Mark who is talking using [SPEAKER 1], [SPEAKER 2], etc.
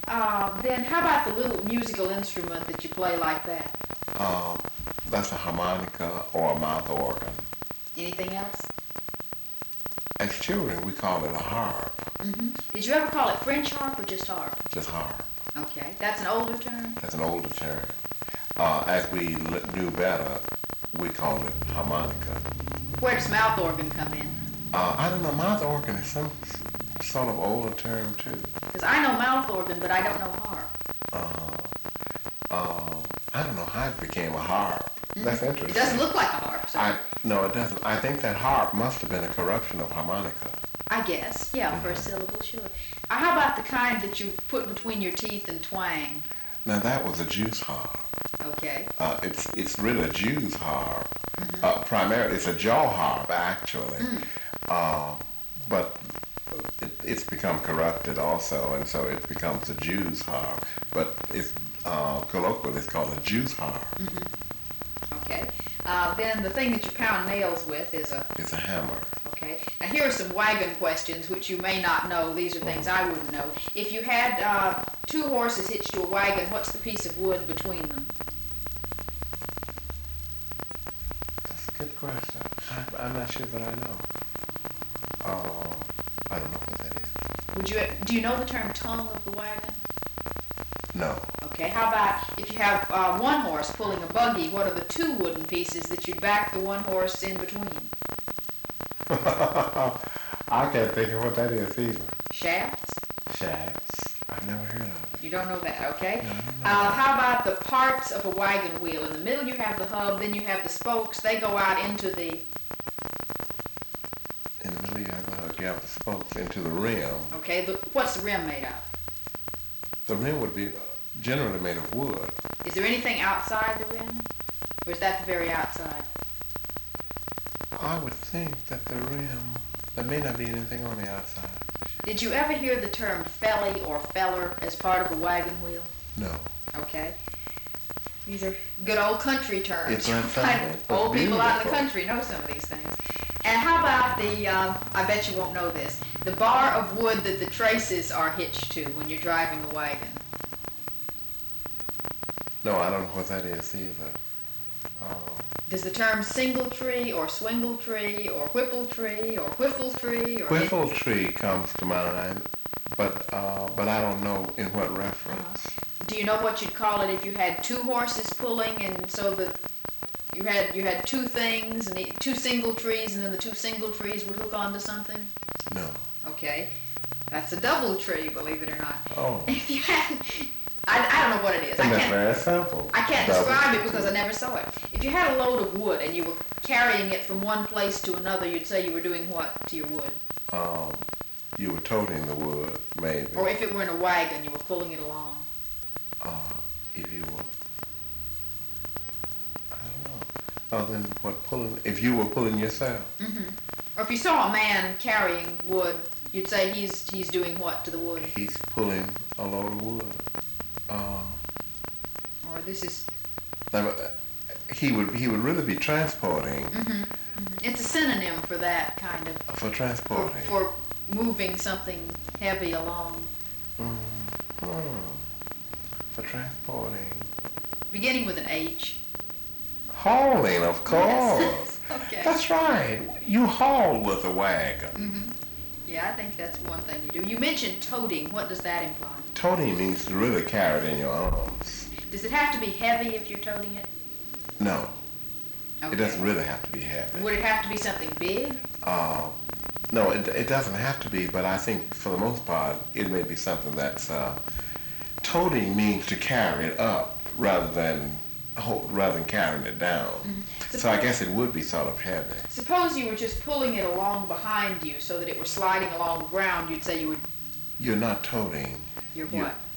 [SPEAKER 1] Then how about the little musical instrument that you play like that?
[SPEAKER 2] Uh, that's a harmonica or a mouth organ.
[SPEAKER 1] Anything else?
[SPEAKER 2] As children, we call it a harp,
[SPEAKER 1] Did you ever call it French harp or just harp?
[SPEAKER 2] just harp.
[SPEAKER 1] Okay, that's an older term?
[SPEAKER 2] That's an older term. As we knew better, we called it harmonica.
[SPEAKER 1] Where does mouth organ come in?
[SPEAKER 2] I don't know, mouth organ is some sort of older term too.
[SPEAKER 1] Because I know mouth organ, but I don't know harp.
[SPEAKER 2] I don't know how it became a harp. That's interesting.
[SPEAKER 1] It doesn't look like a harp, so
[SPEAKER 2] No, it doesn't. I think that harp must have been a corruption of harmonica.
[SPEAKER 1] I guess, yeah, first syllable, sure. How about the kind that you put between your teeth and twang?
[SPEAKER 2] Now that was a Jew's harp.
[SPEAKER 1] Okay.
[SPEAKER 2] It's really a Jew's harp. Primarily, it's a jaw harp actually, but it's become corrupted also, and so it becomes a Jew's harp. But it's colloquially it's called a Jew's harp.
[SPEAKER 1] Okay. Then the thing that you pound nails with is a...
[SPEAKER 2] It's a hammer.
[SPEAKER 1] Okay. Now here are some wagon questions which you may not know. These are things I wouldn't know. If you had two horses hitched to a wagon, what's the piece of wood between them?
[SPEAKER 2] That's a good question. I'm not sure that I know. I don't know what that is.
[SPEAKER 1] Do you know the term tongue of the wagon?
[SPEAKER 2] No.
[SPEAKER 1] Okay, how about if you have one horse pulling a buggy, what are the two wooden pieces that you'd back the one horse in between?
[SPEAKER 2] I can't think of what that is either.
[SPEAKER 1] Shafts?
[SPEAKER 2] Shafts. I've never heard of it.
[SPEAKER 1] You don't know that, okay?
[SPEAKER 2] No, I don't know that.
[SPEAKER 1] How about the parts of a wagon wheel? In the middle you have the hub, then you have the spokes. They go out into the...
[SPEAKER 2] In the middle you have the spokes into the rim.
[SPEAKER 1] Okay, what's the rim made of?
[SPEAKER 2] The rim would be generally made of wood.
[SPEAKER 1] Is there anything outside the rim? Or is that the very outside?
[SPEAKER 2] I would think that the rim, there may not be anything on the outside.
[SPEAKER 1] Did you ever hear the term felly or feller as part of a wagon wheel?
[SPEAKER 2] No.
[SPEAKER 1] Okay. These are good old country terms.
[SPEAKER 2] It's not something.
[SPEAKER 1] Old people out in the
[SPEAKER 2] Beautiful.
[SPEAKER 1] country know some of these things. And how about the, I bet you won't know this, the bar of wood that the traces are hitched to when you're driving a wagon?
[SPEAKER 2] No, I don't know what that is either.
[SPEAKER 1] Does the term singletree or swingletree or whippletree or whiffletree or...
[SPEAKER 2] Whiffletree comes to mind, but I don't know in what reference.
[SPEAKER 1] Do you know what you'd call it if you had two horses pulling and so that you had two things and two single trees and then the two single trees would hook onto something?
[SPEAKER 2] No.
[SPEAKER 1] Okay. That's a double tree, believe it or not.
[SPEAKER 2] Oh.
[SPEAKER 1] If you had... I don't know what it is.
[SPEAKER 2] And that's very simple.
[SPEAKER 1] I can't
[SPEAKER 2] Double
[SPEAKER 1] describe it
[SPEAKER 2] tree.
[SPEAKER 1] because I never saw it. If you had a load of wood and you were carrying it from one place to another, you'd say you were doing what to your wood?
[SPEAKER 2] You were toting the wood, maybe.
[SPEAKER 1] Or if it were in a wagon, you were pulling it along.
[SPEAKER 2] If you were, I don't know. Other than what pulling, if you were pulling yourself.
[SPEAKER 1] Or if you saw a man carrying wood, you'd say he's doing what to the wood?
[SPEAKER 2] He's pulling a load of wood.
[SPEAKER 1] Or this is...
[SPEAKER 2] He would really be transporting.
[SPEAKER 1] It's a synonym for that kind of...
[SPEAKER 2] For transporting.
[SPEAKER 1] For moving something heavy along.
[SPEAKER 2] For transporting.
[SPEAKER 1] Beginning with an H.
[SPEAKER 2] Hauling, of course.
[SPEAKER 1] Yes. Okay.
[SPEAKER 2] That's right. You haul with a wagon.
[SPEAKER 1] Yeah, I think that's one thing you do. You mentioned toting. What does that imply?
[SPEAKER 2] Toting means to really carry it in your arms.
[SPEAKER 1] Does it have to be heavy if you're toting it?
[SPEAKER 2] No.
[SPEAKER 1] Okay.
[SPEAKER 2] It doesn't really have to be heavy.
[SPEAKER 1] Would it have to be something big?
[SPEAKER 2] No, it doesn't have to be, but I think for the most part, it may be something that's, toting means to carry it up rather than carrying it down. So I guess it would be sort of heavy.
[SPEAKER 1] Suppose you were just pulling it along behind you so that it were sliding along the ground, you'd say you would...
[SPEAKER 2] You're not toting.
[SPEAKER 1] You're what?